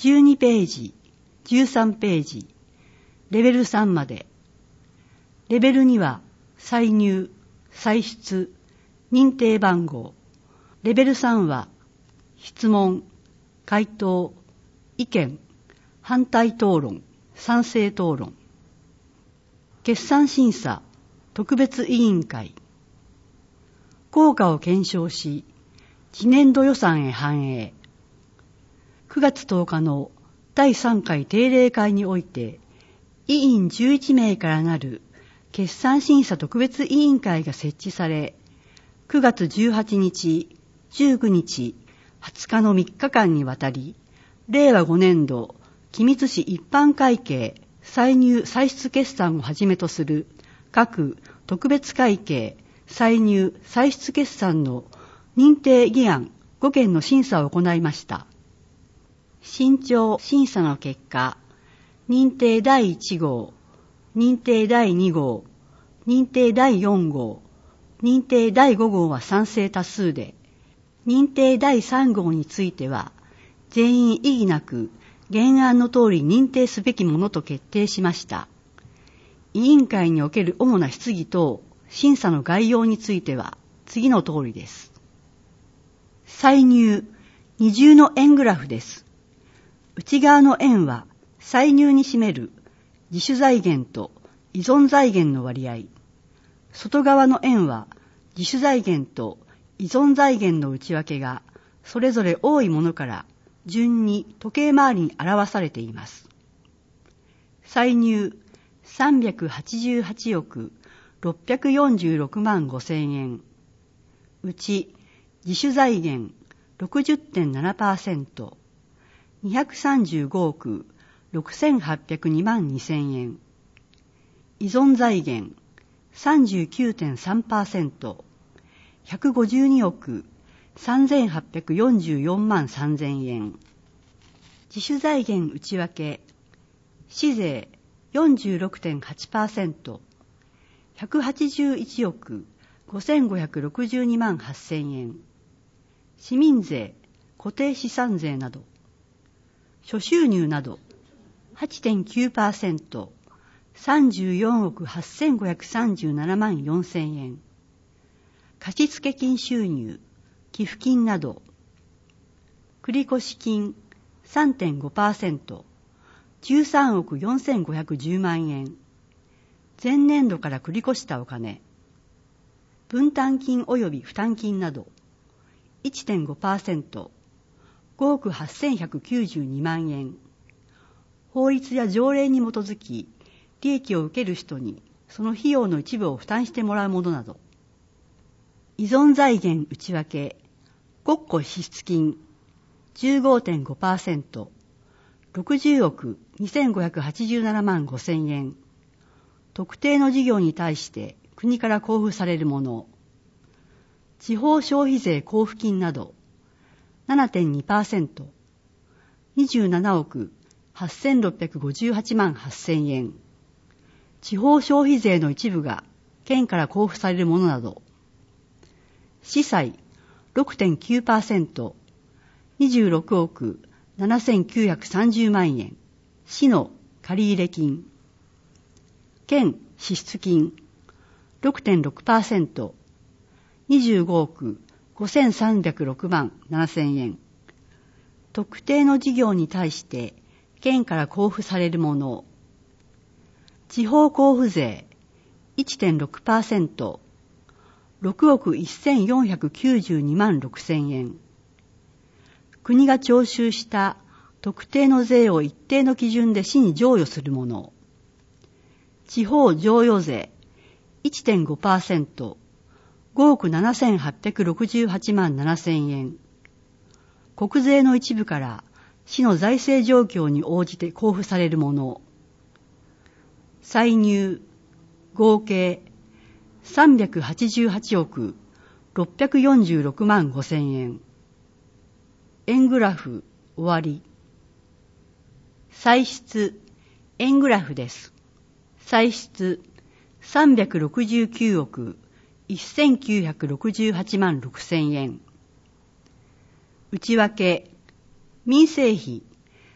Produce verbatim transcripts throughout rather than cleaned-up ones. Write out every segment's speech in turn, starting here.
じゅうにページ、じゅうさんページ、レベルさんまで。レベルには歳入、歳出、認定番号。レベルさんは質問、回答、意見、反対討論、賛成討論。決算審査、特別委員会。効果を検証し、次年度予算へ反映。くがつとおかのだいさんかい定例会において、委員じゅういちめいからなる決算審査特別委員会が設置され、くがつじゅうはちにち、じゅうくにち、はつかのみっかかんにわたり、れいわごねんど機密紙一般会計歳入歳出決算をはじめとする各特別会計歳入歳出決算の認定議案ごけんの審査を行いました。慎重審査の結果、認定だいいちごう、認定だいにごう、認定だいよんごう、認定だいごごうは賛成多数で、認定だいさんごうについては、全員異議なく原案の通り認定すべきものと決定しました。委員会における主な質疑等、審査の概要については次の通りです。歳入、二重の円グラフです。内側の円は歳入に占める自主財源と依存財源の割合。外側の円は自主財源と依存財源の内訳がそれぞれ多いものから順に時計回りに表されています。歳入さんびゃくはちじゅうはちおくろっぴゃくよんじゅうろくまんごせんえん。うち自主財源 ろくじゅってんななパーセント、にひゃくさんじゅうごおくろくせんはっぴゃくにまんにせんえん。依存財源 さんじゅうきゅうてんさんパーセント、ひゃくごじゅうにおくさんぜんはっぴゃくよんじゅうよんまんさんぜんえん。自主財源内訳、市税 よんじゅうろくてんはちパーセント、ひゃくはちじゅういちおくごせんごひゃくろくじゅうにまんはっせんえん。市民税、固定資産税など。諸収入など はちてんきゅうパーセント、さんじゅうよんおくはっせんごひゃくさんじゅうななまんよんせんえん。貸付金収入、寄付金など。繰越金 さんてんごパーセント、じゅうさんおくよんせんごひゃくじゅうまんえん。前年度から繰り越したお金。分担金及び負担金など いってんごパーセント、ごおくはっせんひゃくきゅうじゅうにまんえん。法律や条例に基づき利益を受ける人にその費用の一部を負担してもらうものなど。依存財源内訳、国庫支出金 じゅうごてんごパーセント、ろくじゅうおくにせんごひゃくはちじゅうななまんごせんえん。特定の事業に対して国から交付されるもの。地方消費税交付金など ななてんにパーセント、にじゅうななおくはっせんろっぴゃくごじゅうはちまんはっせんえん。地方消費税の一部が県から交付されるものなど。市債 ろくてんきゅうパーセント、にじゅうろくおくななせんきゅうひゃくさんじゅうまんえん。市の借入金。県支出金 ろくてんろくパーセント、にじゅうごおくごせんさんびゃくろくまんななせんえん。特定の事業に対して県から交付されるもの。地方交付税 いってんろくパーセント、ろくおくせんよんひゃくきゅうじゅうにまんろくせんえん。国が徴収した特定の税を一定の基準で市に剰余するもの。地方剰余税 いってんごパーセント、ごおくななせんはっぴゃくろくじゅうはちまんななせんえん。国税の一部から市の財政状況に応じて交付されるもの。歳入合計さんびゃくはちじゅうはちおくろっぴゃくよんじゅうろくまんごせんえん。円グラフ終わり。歳出円グラフです。歳出さんびゃくろくじゅうきゅうおくせんきゅうひゃくろくじゅうはちまんろくせんえん。内訳民生費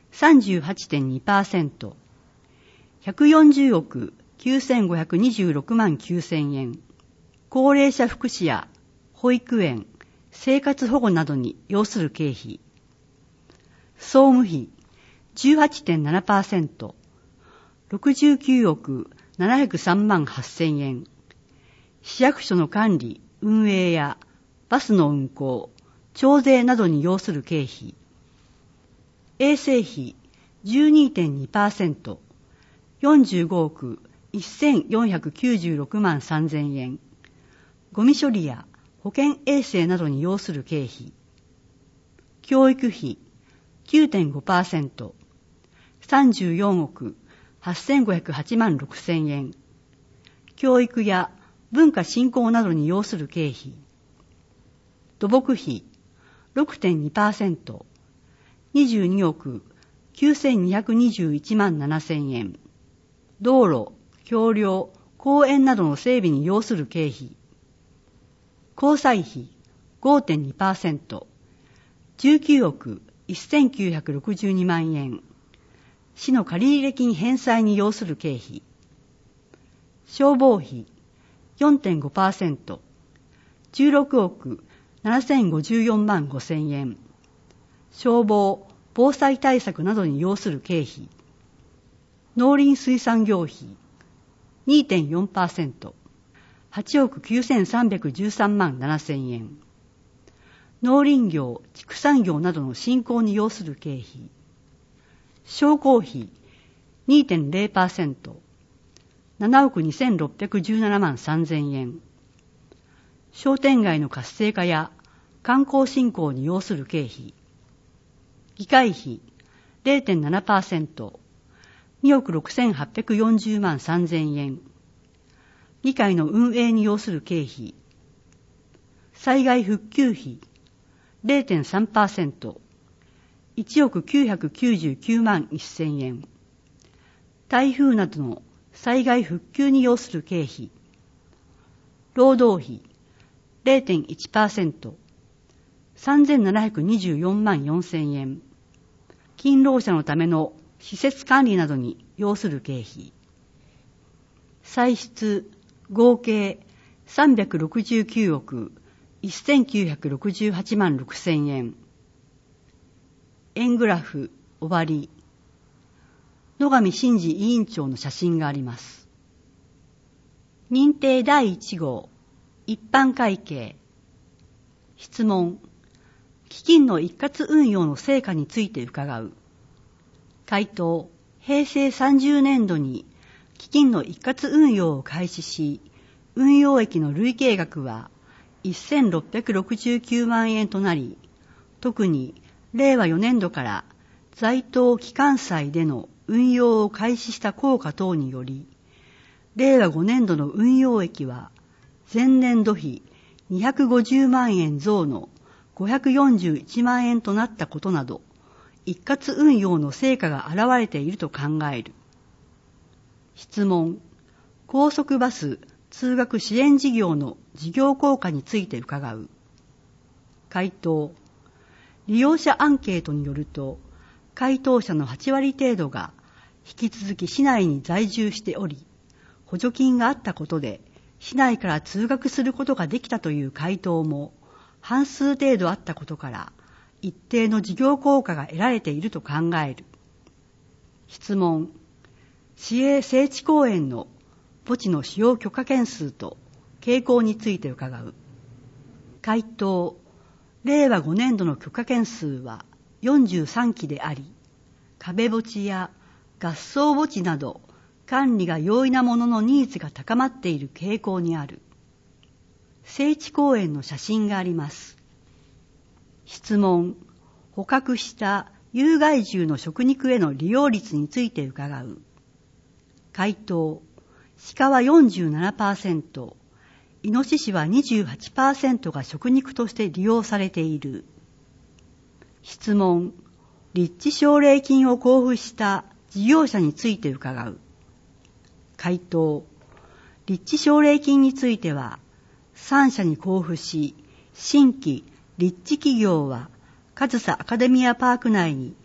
さんじゅうはちてんにパーセント、ひゃくよんじゅうおくきゅうせんごひゃくにじゅうろくまんきゅうせんえん、高齢者福祉や保育園、生活保護などに要する経費。総務費 じゅうはちてんななパーセント、ろくじゅうきゅうおくななひゃくさんまんはっせんえん、市役所の管理、運営やバスの運行、徴税などに要する経費。衛生費 じゅうにてんにパーセント、よんじゅうごおくせんよんひゃくきゅうじゅうろくまんさんぜんえん、ゴミ処理や保健衛生などに要する経費。教育費 きゅうてんごパーセント、さんじゅうよんおくはっせんごひゃくはちまんろくせんえん、教育や文化振興などに要する経費。土木費 ろくてんにパーセント、にじゅうにおくきゅうせんにひゃくにじゅういちまんななせんえん、道路、橋梁、公園などの整備に要する経費。交際費 ごてんにパーセント、じゅうきゅうおくせんきゅうひゃくろくじゅうにまんえん、市の借入金返済に要する経費。消防費 よんてんごパーセント、じゅうろくおくななせんごじゅうよんまんごせんえん、消防・防災対策などに要する経費。農林水産業費 にてんよんパーセント、はちおくきゅうせんさんびゃくじゅうさんまんななせんえん、農林業・畜産業などの振興に要する経費。商工費 にてんぜろパーセント、ななおくにせんろっぴゃくじゅうななまんさんぜんえん、商店街の活性化や観光振興に要する経費。議会費 れいてんななパーセント、におくろくせんはっぴゃくよんじゅうまんさんぜんえん、議会の運営に要する経費。災害復旧費 れいてんさんパーセント、いちおくきゅうひゃくきゅうじゅうきゅうまんせんえん、台風などの災害復旧に要する経費。労働費 れいてんいちパーセント、さんぜんななひゃくにじゅうよんまんよんせんえん、勤労者のための施設管理などに要する経費。歳出合計さんびゃくろくじゅうきゅうおくせんきゅうひゃくろくじゅうはちまんろくせんえん。円グラフ終わり。野上真司委員長の写真があります。認定だいいち号一般会計。質問。基金の一括運用の成果について伺う。回答。へいせいさんじゅうねんどに基金の一括運用を開始し、運用益の累計額はせんろっぴゃくろくじゅうきゅうまんえんとなり、特にれいわよねんどから在当期間債での運用を開始した効果等により、れいわごねんどの運用益は前年度比にひゃくごじゅうまんえん増のごひゃくよんじゅういちまんえんとなったことなど、一括運用の成果が現れていると考える。質問。高速バス通学支援事業の事業効果について伺う。回答。利用者アンケートによると、回答者のはちわり程度が引き続き市内に在住しており、補助金があったことで市内から通学することができたという回答も半数程度あったことから、一定の事業効果が得られていると考える。質問。市営聖地公園の墓地の使用許可件数と傾向について伺う。回答。れいわごねんどの許可件数はよんじゅうさんきであり、壁墓地や合葬墓地など管理が容易なもののニーズが高まっている傾向にある。聖地公園の写真があります。質問。捕獲した有害獣の食肉への利用率について伺う。回答。鹿は よんじゅうななパーセント、イノシシは にじゅうはちパーセント が食肉として利用されている。質問。立地奨励金を交付した事業者について伺う。回答。立地奨励金については、さんしゃに交付し、新規立地企業は上総アカデミアパーク内に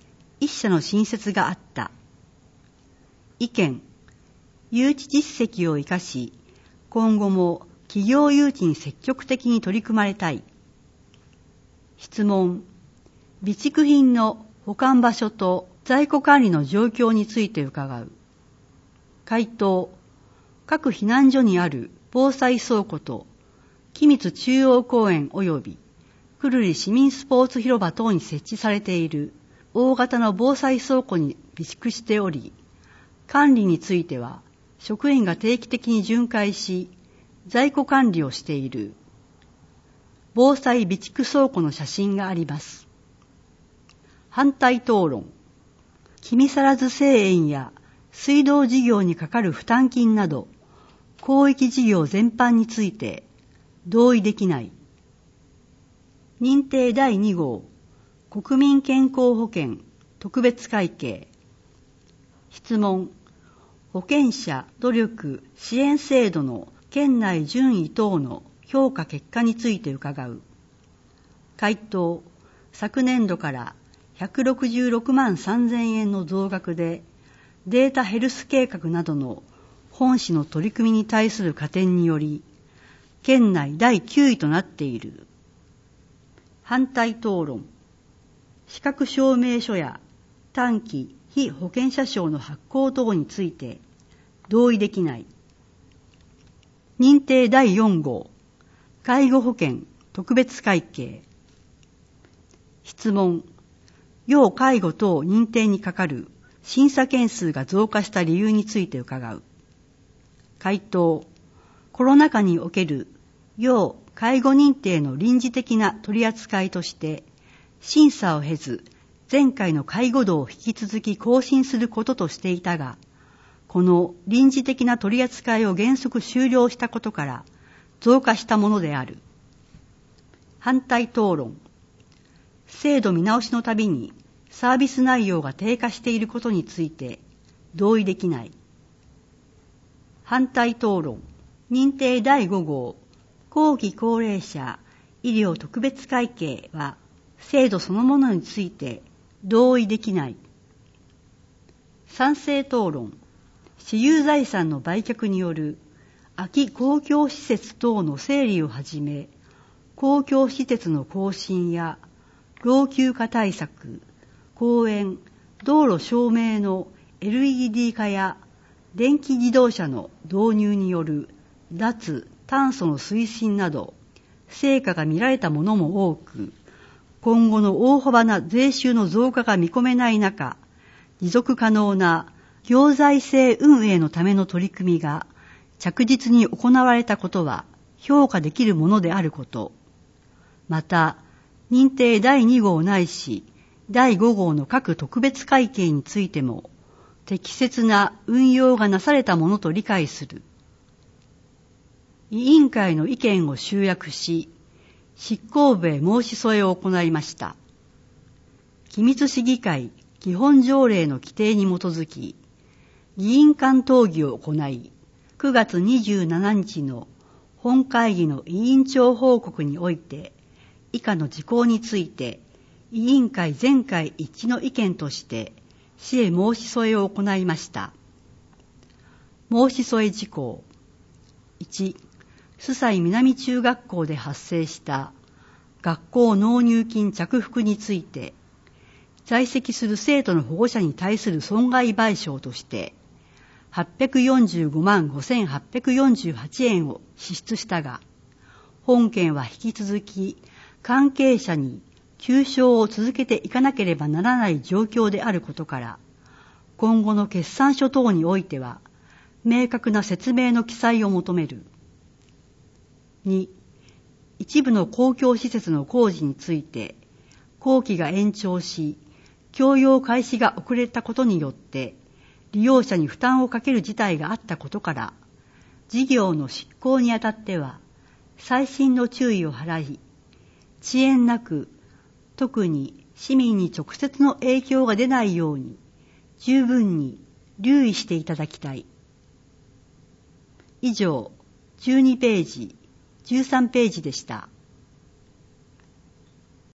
一社の新設があった。意見、誘致実績を生かし、今後も企業誘致に積極的に取り組まれたい。質問、備蓄品の保管場所と在庫管理の状況について伺う。回答、各避難所にある防災倉庫と君津中央公園及び久留里市民スポーツ広場等に設置されている大型の防災倉庫に備蓄しており、管理については職員が定期的に巡回し、在庫管理をしている。防災備蓄倉庫の写真があります。反対討論。君更津製塩や水道事業にかかる負担金など、広域事業全般について同意できない。認定だいに号、国民健康保険特別会計。質問、保険者努力支援制度の県内順位等の評価結果について伺う。回答、昨年度からひゃくろくじゅうろくまんさんぜんえんの増額で、データヘルス計画などの本市の取り組みに対する加点により、県内だいきゅういとなっている。反対討論。資格証明書や短期被保険者証の発行等について同意できない。認定だいよん号、介護保険特別会計。質問、要介護等認定にかかる審査件数が増加した理由について伺う。回答、コロナ禍における要介護認定の臨時的な取り扱いとして、審査を経ず前回の介護度を引き続き更新することとしていたが、この臨時的な取り扱いを原則終了したことから増加したものである。反対討論。制度見直しのたびにサービス内容が低下していることについて同意できない。反対討論。認定だいご号、後期高齢者医療特別会計は制度そのものについて同意できない。賛成討論。私有財産の売却による空き公共施設等の整理をはじめ、公共施設の更新や老朽化対策、公園、道路照明の エルイーディー 化や電気自動車の導入による脱炭素の推進など、成果が見られたものも多く、今後の大幅な税収の増加が見込めない中、持続可能な行財政運営のための取り組みが着実に行われたことは評価できるものであること。また、認定だいに号ないしだいご号の各特別会計についても適切な運用がなされたものと理解する。委員会の意見を集約し、執行部へ申し添えを行いました。君津市議会基本条例の規定に基づき、議員間討議を行い、くがつにじゅうしちにちの本会議の委員長報告において、以下の事項について、委員会全会一致の意見として、市へ申し添えを行いました。申し添え事項。いち、須西南中学校で発生した学校納入金着服について、在籍する生徒の保護者に対する損害賠償として、はっぴゃくよんじゅうごまんごせんはっぴゃくよんじゅうはちえんを支出したが、本件は引き続き関係者に求償を続けていかなければならない状況であることから、今後の決算書等においては、明確な説明の記載を求める。に、一部の公共施設の工事について、工期が延長し、供用開始が遅れたことによって、利用者に負担をかける事態があったことから、事業の執行にあたっては、細心の注意を払い、遅延なく、特に市民に直接の影響が出ないように、十分に留意していただきたい。以上、じゅうにページ、じゅうさんページでした。